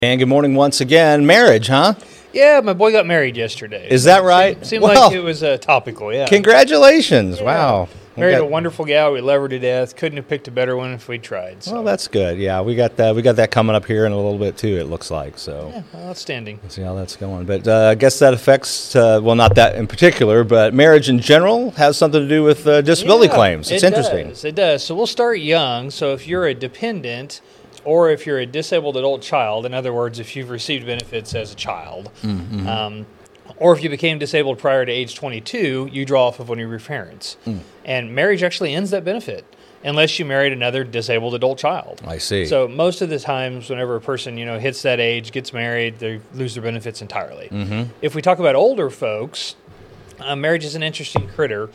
And good morning once again. Marriage, huh? Yeah, my boy got married yesterday. Is that right? Seemed like it was topical, yeah. Congratulations. Yeah. Wow. Married a wonderful gal. We love her to death. Couldn't have picked a better one if we tried. So. Well, that's good. Yeah, we got that coming up here in a little bit too, it looks like. So yeah, outstanding. Let's see how that's going. But I guess that affects, well, not that in particular, but marriage in general has something to do with disability claims. It's interesting. It does. So we'll start young. So if you're a dependent or if you're a disabled adult child, in other words, if you've received benefits as a child, or if you became disabled prior to age 22, you draw off of one of your parents. And marriage actually ends that benefit unless you married another disabled adult child. I see. So most of the times whenever a person, hits that age, gets married, they lose their benefits entirely. If we talk about older folks, marriage is an interesting critter.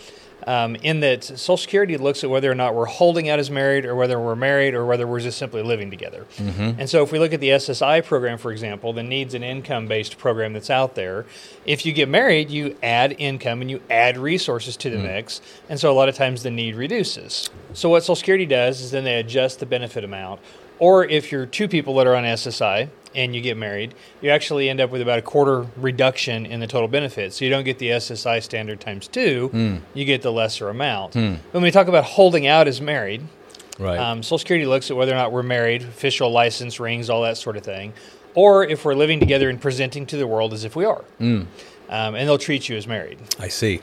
In that Social Security looks at whether or not we're holding out as married or whether we're married or whether we're just simply living together. And so if we look at the SSI program, for example, the needs and income-based program that's out there, if you get married, you add income and you add resources to the mix, and so a lot of times the need reduces. So what Social Security does is then they adjust the benefit amount. Or if you're two people that are on SSI and you get married, you actually end up with about a quarter reduction in the total benefit. So you don't get the SSI standard times 2, you get the lesser amount. When we talk about holding out as married, Social Security looks at whether or not we're married, official license, rings, all that sort of thing, or if we're living together and presenting to the world as if we are. And they'll treat you as married. I see.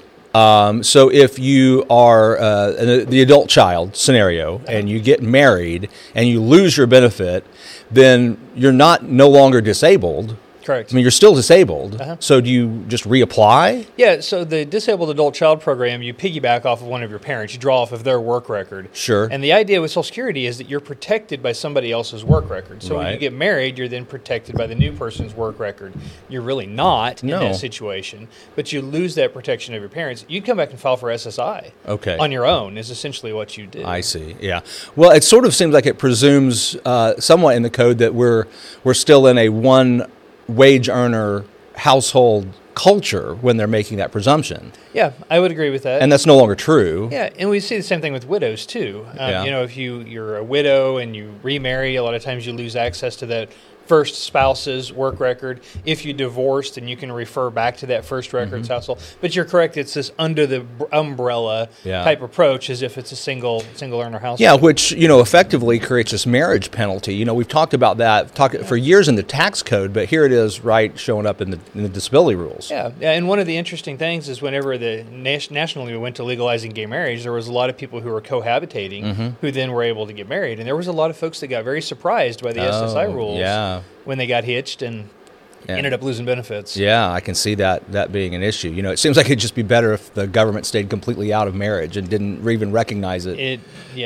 So if you are the adult child scenario and you get married and you lose your benefit, then you're no longer disabled. Correct. I mean, you're still disabled. So do you just reapply? Yeah, so the Disabled Adult Child Program, you piggyback off of one of your parents. You draw off of their work record. Sure. And the idea with Social Security is that you're protected by somebody else's work record. So when you get married, you're then protected by the new person's work record. You're really not in that situation, but you lose that protection of your parents. You'd come back and file for SSI on your own is essentially what you did. I see, yeah. Well, it sort of seems like it presumes somewhat in the code that we're still in a one wage earner household culture when they're making that presumption. Yeah, I would agree with that. And that's no longer true. Yeah, and we see the same thing with widows too. If you're a widow and you remarry, a lot of times you lose access to that first spouse's work record. If you divorced, then you can refer back to that first record's household. But you're correct; it's this under the umbrella type approach, as if it's a single earner household. Yeah, which effectively creates this marriage penalty. We've talked about that for years in the tax code, but here it is, showing up in the disability rules. Yeah, and one of the interesting things is whenever nationally we went to legalizing gay marriage, there was a lot of people who were cohabitating who then were able to get married, and there was a lot of folks that got very surprised by the SSI rules. Yeah. When they got hitched and ended up losing benefits. Yeah, I can see that being an issue. It seems like it'd just be better if the government stayed completely out of marriage and didn't even recognize it.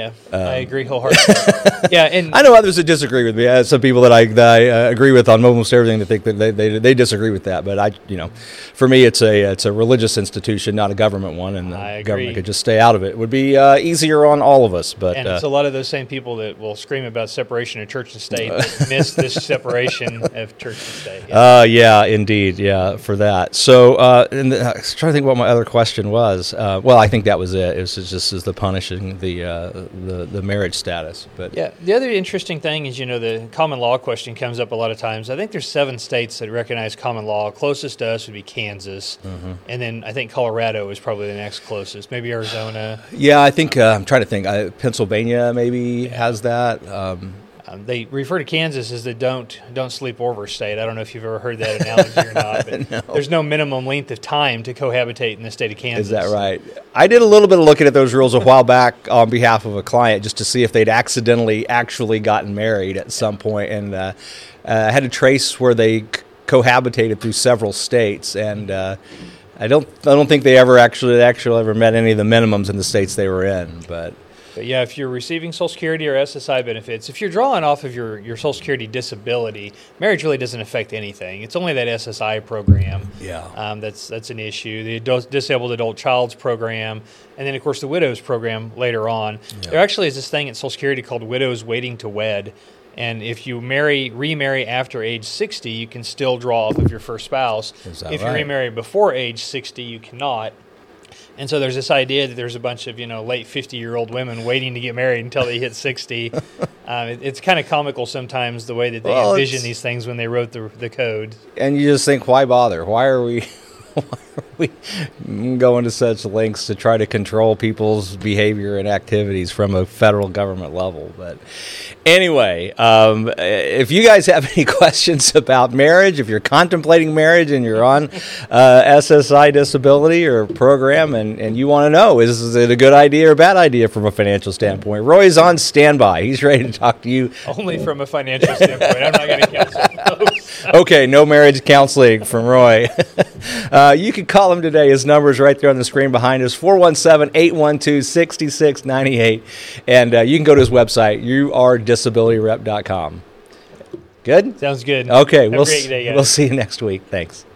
I agree wholeheartedly. And I know others that disagree with me. Some people that I agree with on almost everything that think that they disagree with that. But for me, it's a religious institution, not a government one, and the government could just stay out of it. It would be easier on all of us. But it's a lot of those same people that will scream about separation of church and state that miss this separation of church and state. Yeah, indeed. Yeah, for that. So, I was trying to think what my other question was. Well, I think that was it. It was just the punishing the marriage status. But the other interesting thing is, the common law question comes up a lot of times. I think there's 7 states that recognize common law. Closest to us would be Kansas, and then I think Colorado is probably the next closest. Maybe Arizona. Yeah, I think I'm trying to think. Pennsylvania maybe has that. They refer to Kansas as the don't sleep over state. I don't know if you've ever heard that analogy or not, but No. There's no minimum length of time to cohabitate in the state of Kansas. Is that right? I did a little bit of looking at those rules a while back on behalf of a client just to see if they'd accidentally actually gotten married at some point, and I had to trace where they cohabitated through several states, and I don't think they ever actually met any of the minimums in the states they were in, but yeah, if you're receiving Social Security or SSI benefits, if you're drawing off of your Social Security disability, marriage really doesn't affect anything. It's only that SSI program that's an issue. The Disabled Adult Child's program, and then, of course, the Widows program later on. Yeah. There actually is this thing at Social Security called Widows Waiting to Wed, and if you remarry after age 60, you can still draw off of your first spouse. If you remarry before age 60, you cannot. And so there's this idea that there's a bunch of, late 50-year-old women waiting to get married until they hit 60. It's kind of comical sometimes the way that they envision these things when they wrote the code. And you just think, why bother? Why are we going to such lengths to try to control people's behavior and activities from a federal government level? But anyway, if you guys have any questions about marriage, if you're contemplating marriage and you're on SSI disability or program and you want to know, is it a good idea or bad idea from a financial standpoint, Roy's on standby. He's ready to talk to you. Only from a financial standpoint. I'm not going to counsel folks. Okay, no marriage counseling from Roy. You can call him today. His number is right there on the screen behind us, 417-812-6698. And you can go to his website, yourdisabilityrep.com. Good? Sounds good. Okay, Have a great day, guys. We'll see you next week. Thanks.